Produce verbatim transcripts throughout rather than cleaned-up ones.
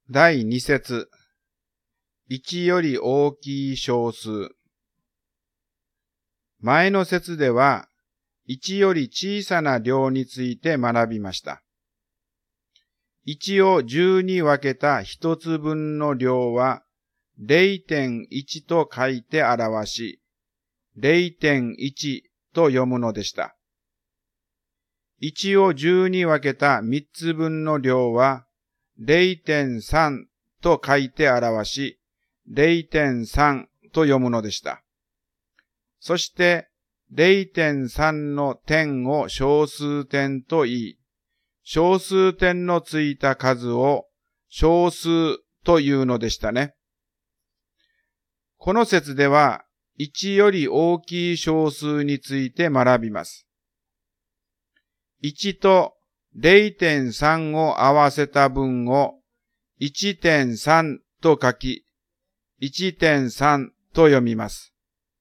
だいに節、いちより大きい小数。前の節では、いちより小さな量について学びました。いちをじゅうに分けたひとつぶんの量は れいてんいち と書いて表し、れいてんいち と読むのでした。いちをじゅうに分けたみっつぶんの量は れいてんさん と書いて表し、れいてんさん と読むのでした。そして れいてんさん の点を小数点と言い、小数点のついた数を小数というのでしたね。この節ではいちより大きい小数について学びます。いちと れいてんさん を合わせた分を いちてんさん と書き、いちてんさん と読みます。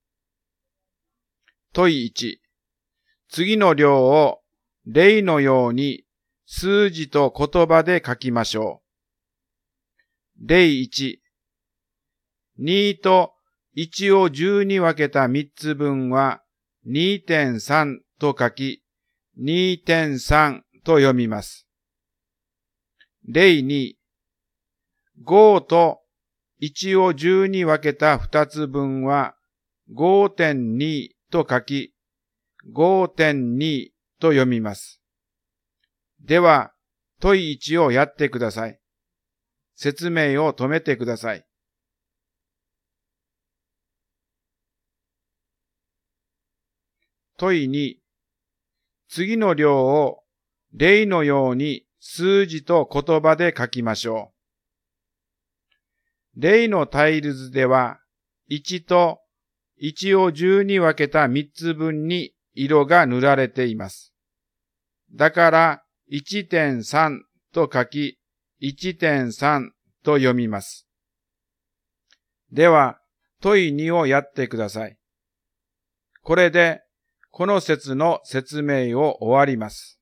問いいち。次の量を例のように数字と言葉で書きましょう。例いち。にといちをじゅうに分けたみっつぶんは にてんさん と書き、にてんさん と読みます。例に。ごといちをじゅうに分けたふたつぶんは ごてんに と書き、ごてんに と読みます。では、問いいちをやってください。説明を止めてください。問いに。次の量を例のように数字と言葉で書きましょう。例のタイル図では、いちといちをじゅうに分けたみっつぶんに色が塗られています。だから、いちてんさん と書き、いちてんさん と読みます。では、問いにをやってください。これで、この節の説明を終わります。